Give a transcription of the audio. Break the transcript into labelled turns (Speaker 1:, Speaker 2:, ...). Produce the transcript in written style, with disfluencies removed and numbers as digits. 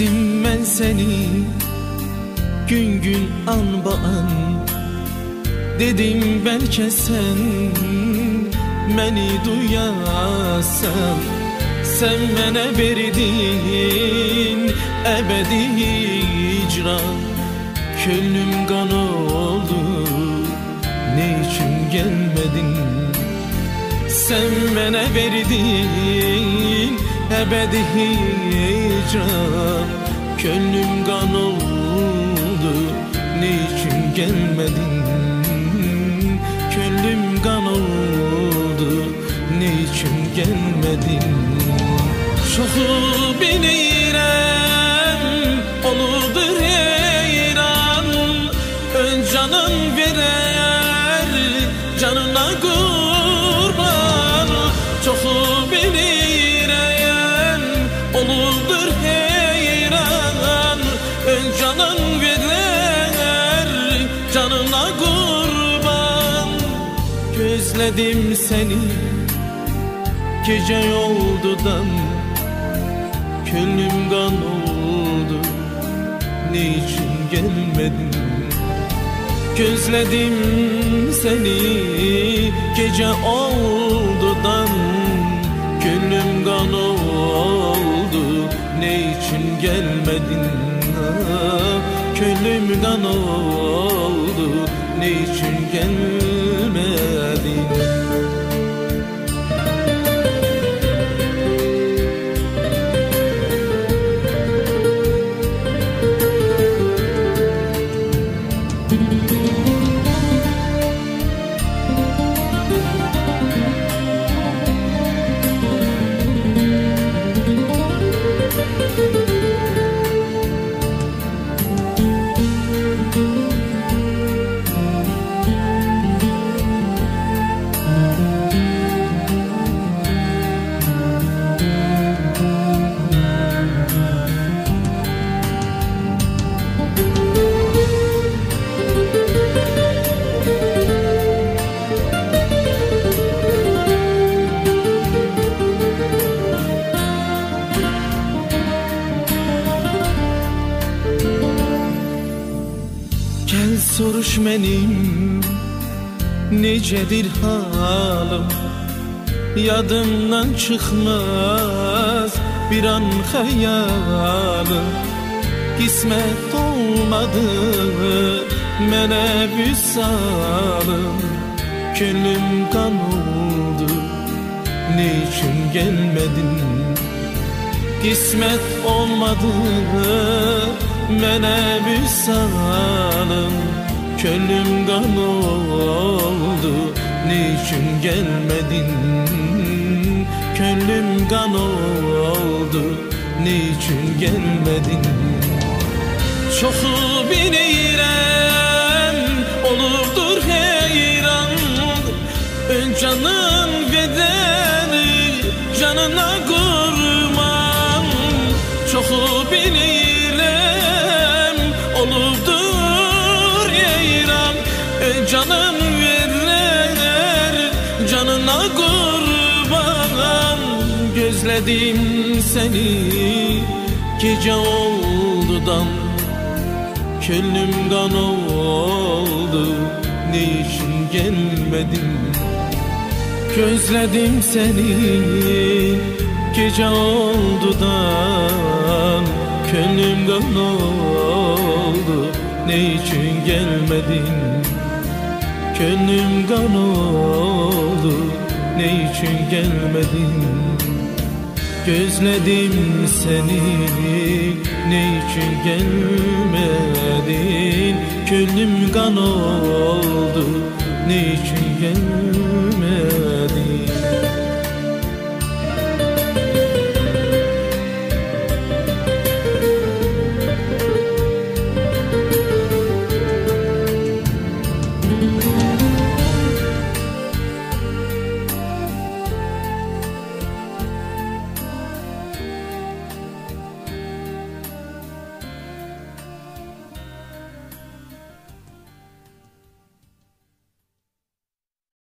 Speaker 1: Özledim ben seni gün gün an ba an. Dedim belki sen beni duyasan. Sen bana verdin ebedi hicran. Könlüm kan oldu, ne için gelmedin? Sen bana verdin ebedi hicran. Könlüm kan oldu, ne için gelmedin? Könlüm kan oldu, ne için gelmedin? Çoxu bilirəm, oludur heyran. Ön canın verər, canına qurban. Çoxu bilirəm, oludur heyran. Ön canın verər, canına qurban. Gözledim seni gece yoldudan. Könlüm kan oldu, niçin gelmedin? Gözledim seni gece oldudan. Gönlüm kan oldu, niçin gelmedin? Gönlüm kan oldu, niçin gelmedin? Gel soruş benim necedir halim. Yadımdan çıkmaz bir an hayalim. Kısmet olmadı mene vüsalim. Gönlüm kan oldu, niçin gelmedin? Kısmet olmadı mene vüsalim. Gönlüm kan oldu, niçin gelmedin? Gönlüm kan oldu, niçin gelmedin? Çoxu bilirəm, olurdur heyran. Ön canın vedəni, canına qurban. Çoxu bilirəm, olurdur heyran. Ön canın verer, canına qurban. Gözledim seni gece oldudan. Gönlüm kan oldu, niçin gelmedin? Gözledim seni gece oldudan. Gönlüm kan oldu, niçin gelmedin? Gönlüm kan oldu, niçin gelmedin? Gözledim seni, niçin gelmedin? Gönlüm kan oldu, niçin gelmedin?